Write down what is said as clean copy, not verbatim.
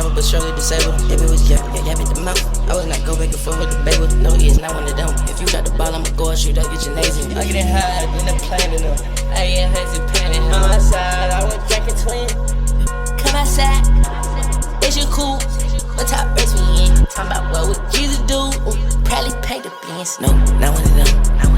driver, but surely disabled. If it was yap at the mouth, I would not go back and forth with the bagel. No, he is not one of them. If you got the ball, I'ma go and shoot up, get your nails in. I get it high, in the plane in them. I get hazy panning. Come outside, I was drinking twin. Come outside, it's your cool. What top race we in? Talking about what would Jesus do? Probably pay the beans. No, not one of them.